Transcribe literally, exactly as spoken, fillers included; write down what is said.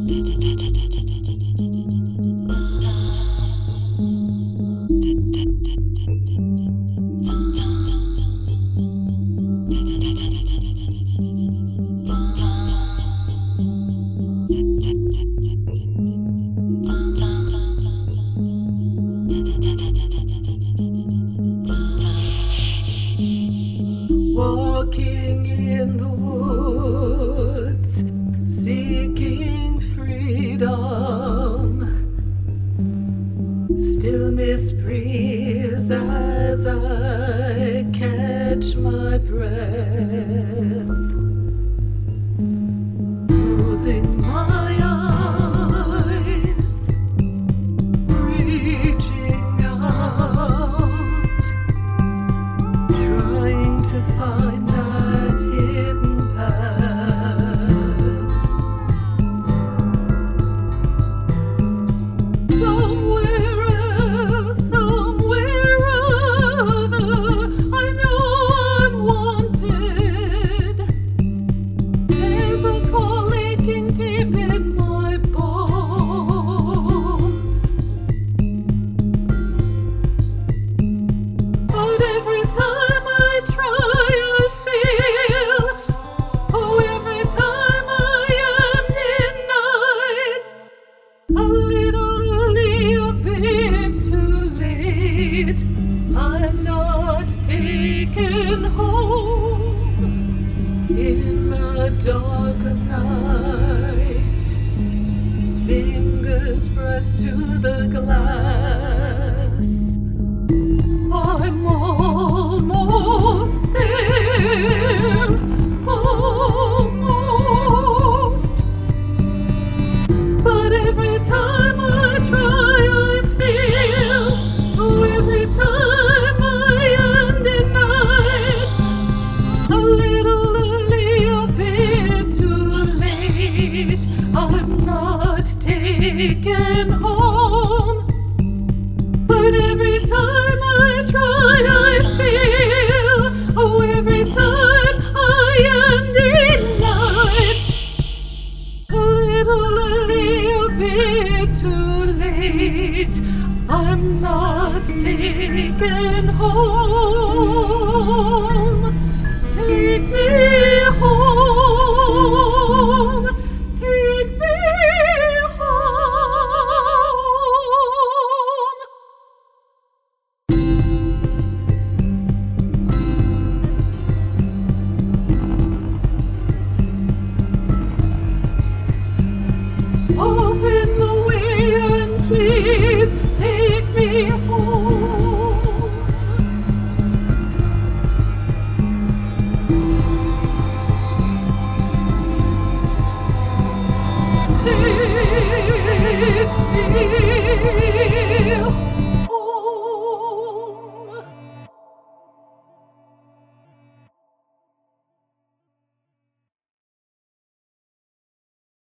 Walking in the woods, seeking freedom. Stillness breathes as I catch my breath. Closing my eyes, reaching out, trying to find that hidden path. Somewhere else, somewhere other, I know I'm wanted. There's a call aching deep in my bones. But every time I try, I feel, oh, every time I am denied, a little early, a bit too late. I'm not taken home in the dark of night. Fingers pressed to the glass. I'm almost there, almost. But every time I try, I feel, oh, every time I am denied, a little early, a bit too late. I'm not taken home. But every time I try, I feel, oh, every time I am denied, a little early, a bit too late. I'm not taken home. Take me